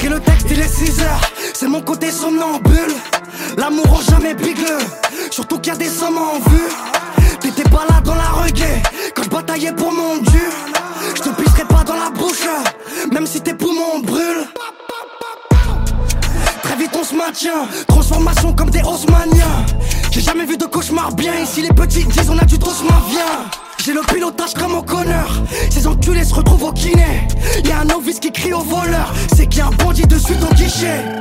J'écris le texte, il est 6h. C'est mon côté somnambule. L'amour rend jamais bigleux. Surtout qu'il y a des sommes en vue. T'étais pas là dans la reggae quand je bataillais pour mon dû. Je te pisserai pas dans la bouche, même si tes poumons brûlent. Très vite on se maintient, transformation comme des Haussmanniens. J'ai jamais vu de cauchemar bien. Ici les petits disent on a du Tosma, viens. J'ai le pilotage comme au connard. Ces enculés se retrouvent au kiné. Y'a un novice qui crie au voleur. C'est qu'il y a un bandit dessus ton guichet.